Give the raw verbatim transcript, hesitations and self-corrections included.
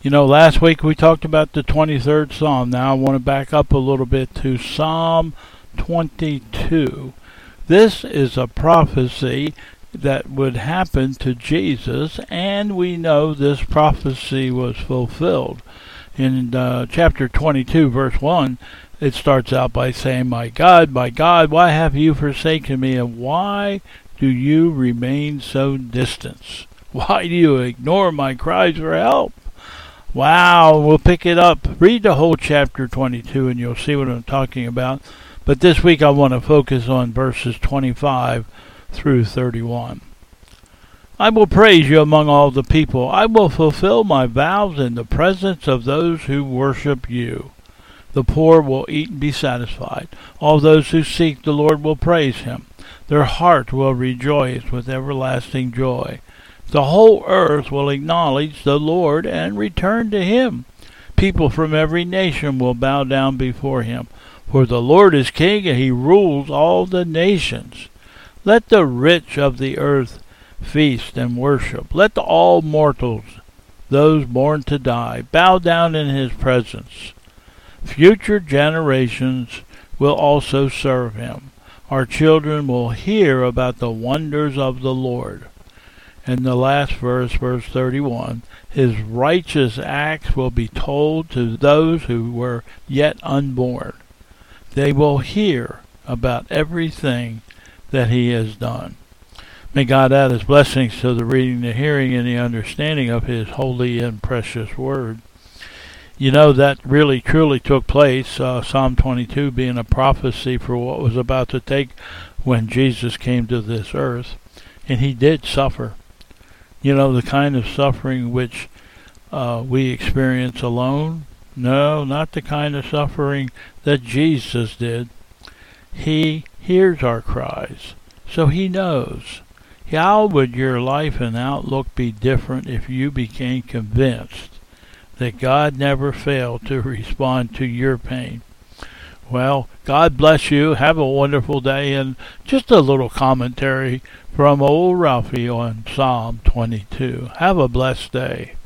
You know, last week we talked about the twenty-third Psalm. Now I want to back up a little bit to Psalm twenty-two. This is a prophecy that would happen to Jesus, and we know this prophecy was fulfilled. In uh, chapter twenty-two, verse one, it starts out by saying, "My God, my God, why have you forsaken me, and why do you remain so distant? Why do you ignore my cries for help?" Wow, we'll pick it up. Read the whole chapter twenty-two, and you'll see what I'm talking about. But this week I want to focus on verses twenty-five through thirty-one. "I will praise you among all the people. I will fulfill my vows in the presence of those who worship you. The poor will eat and be satisfied. All those who seek the Lord will praise him. Their heart will rejoice with everlasting joy. The whole earth will acknowledge the Lord and return to him. People from every nation will bow down before him. For the Lord is king, and he rules all the nations. Let the rich of the earth feast and worship. Let all mortals, those born to die, bow down in his presence. Future generations will also serve him. Our children will hear about the wonders of the Lord." And the last verse, verse thirty-one, "His righteous acts will be told to those who were yet unborn. They will hear about everything that he has done." May God add his blessings to the reading, the hearing, and the understanding of his holy and precious word. You know, that really truly took place, uh, Psalm twenty-two being a prophecy for what was about to take when Jesus came to this earth. And he did suffer. You know, the kind of suffering which uh, we experience alone? No, not the kind of suffering that Jesus did. He hears our cries, so he knows. How would your life and outlook be different if you became convinced that God never failed to respond to your pain? Well, God bless you. Have a wonderful day. And just a little commentary from old Ralphie on Psalm twenty-two. Have a blessed day.